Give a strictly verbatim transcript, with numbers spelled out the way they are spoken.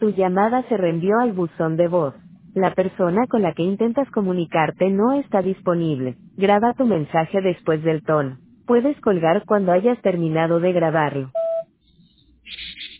Tu llamada se reenvió al buzón de voz. La persona con la que intentas comunicarte no está disponible. Graba tu mensaje después del tono. Puedes colgar cuando hayas terminado de grabarlo.